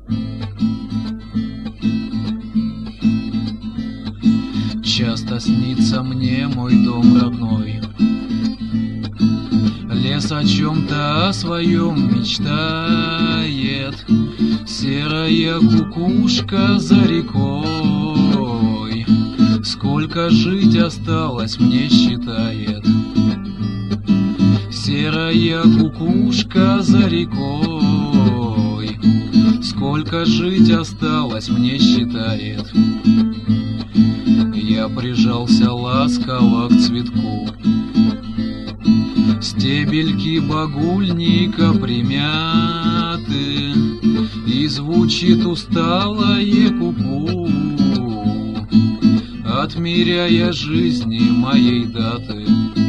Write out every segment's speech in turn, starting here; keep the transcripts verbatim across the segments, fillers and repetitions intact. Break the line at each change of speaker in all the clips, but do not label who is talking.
Часто снится мне мой дом родной, лес о чем-то о своем мечтает, серая кукушка за рекой. Сколько жить осталось, мне считает. Серая кукушка за рекой. Сколько жить осталось, мне считает. Я прижался ласково к цветку, стебельки багульника примяты, и звучит усталое ку-ку, отмеряя жизни моей даты.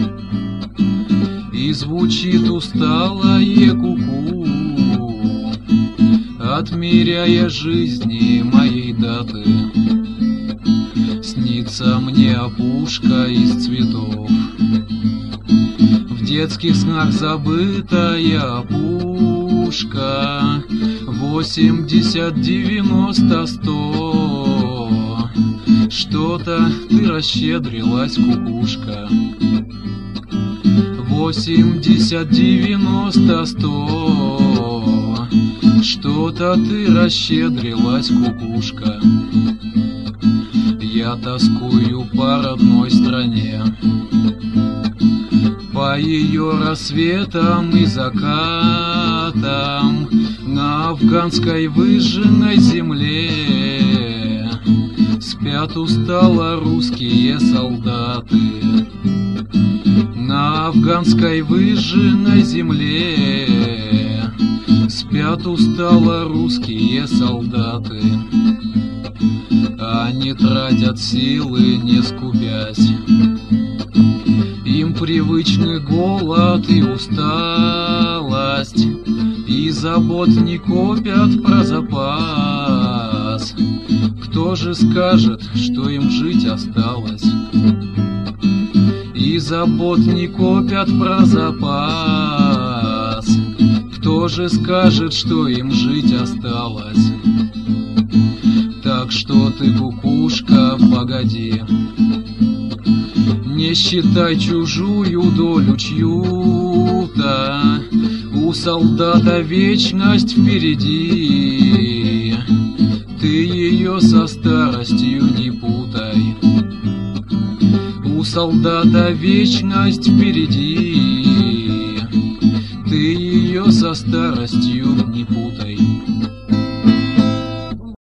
И звучит усталое ку-ку, отмеряя жизни моей даты. Снится мне опушка из цветов, в детских снах забытая опушка. Восемьдесят, девяносто, сто. Что-то ты расщедрилась, кукушка. Восемьдесят, девяносто, сто. Что-то ты расщедрилась, кукушка. Я тоскую по родной стране, по ее рассветам и закатам, на афганской выжженной земле спят устало русские солдаты. На афганской выжженной земле спят устало русские солдаты. Они тратят силы, не скупясь, им привычны голод и усталость, и забот не копят про запас. Кто же скажет, что им жить осталось? И забот не копят про запас. Кто же скажет, что им жить осталось? Так что ты, кукушка, погоди, не считай чужую долю чью-то. У солдата вечность впереди, ты ее со старостью не путай. У солдата вечность впереди, ты ее со старостью не путай.